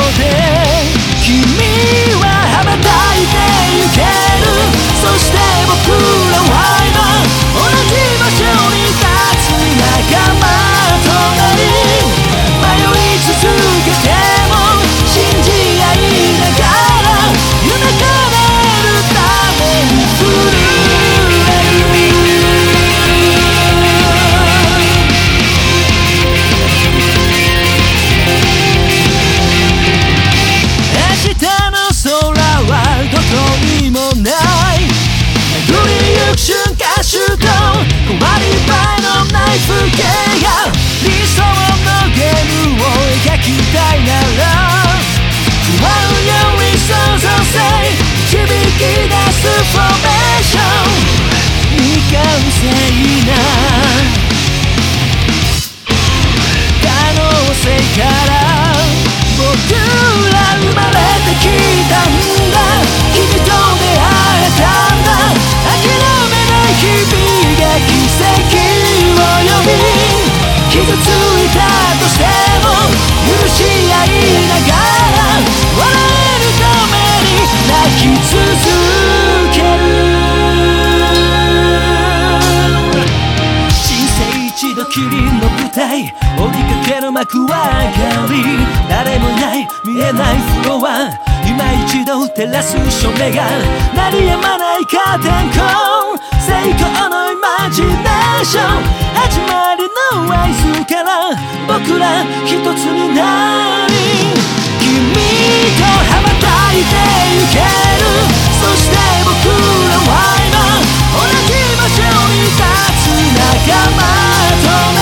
で君は羽ばたいてゆける。そして僕らは今同じ場所に立つ仲間となり、迷い続けても信じ合いながら夢叶えるために震える。明日の空はどこにもない。巡りゆく瞬間シュート、困り場のない風景が理想のゲームを描きたいなら、不安より創造性導き出すフォーメーション、未完成な可能性から僕ら生まれてきたんだ。君と出会えたんだ。諦めない日々が奇跡を呼び、傷ついたとしても許し合いながら笑えるために泣き続ける。人生一度きりの舞台、降りかける幕は上がり、誰もいない見えないフロア、今一度照らす照明が鳴りやまないカーテンコール、成功のイマジネーション、始まりの合図から僕ら一つになり、君と羽ばたいてゆける。そして僕らは今同じ場所に立つ仲間となり、